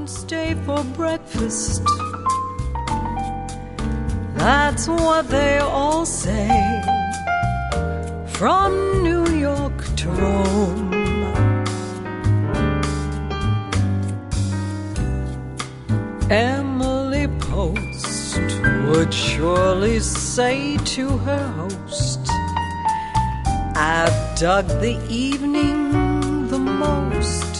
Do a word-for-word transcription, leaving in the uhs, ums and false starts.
stay for breakfast. That's what they all say. From New York to Rome, Emily Post would surely say to her host, I've dug the evening the most.